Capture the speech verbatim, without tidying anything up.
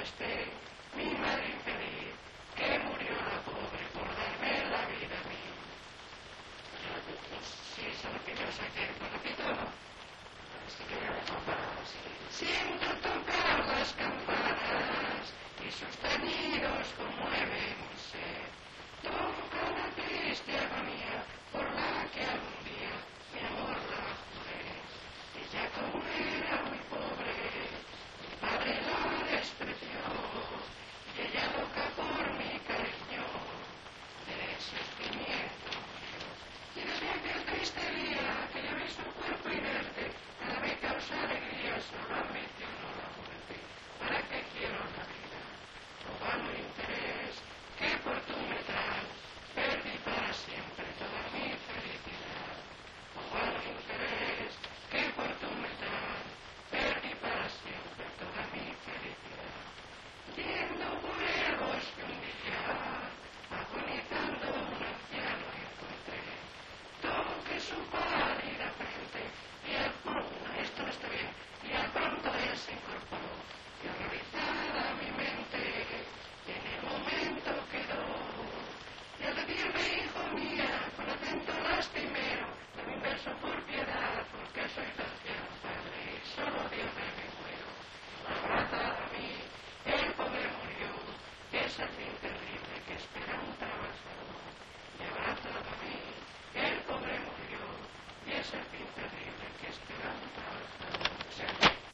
esté mi madre infeliz, que murió la pobre por darme la vida a mí. Sí, solo que yo saqué un poquito, ¿no? Así que yo me comparo así. Siento tocar las campanas y sus tañidos conmueven mi ser. Toca una triste agonía por la que algún día mi amor la juré. Ella como era muy pobre, mi padre la despreció, y ella loca por mi cariño, de sufrimiento murió. Y desde aquel triste día que ya vi su cuerpo inerte, nada me causa alegría, solamente no la muerte. ¿Para qué quiero la vida? Robando interés que por tu metal perdí para siempre toda mi felicidad. Robando interés que por tu metal perdí para siempre toda mi felicidad. Yendo por el bosque un día, agonizando un anciano encontré, toqué su pálida frente y al pronto, esto no está bien, y al pronto él se incorporó y horrorizada mi mente y en el momento quedó. Y al decirme, hijo mía, con acento lastimero, dame un beso por piedad, porque soy tu anciano padre y solo Dios me muero. Abrazado a mí, el pobre murió, es el fin terrible que espera un trabajador. Y abrazado a mí, el pobre murió, y es el fin terrible que espera un trabajador.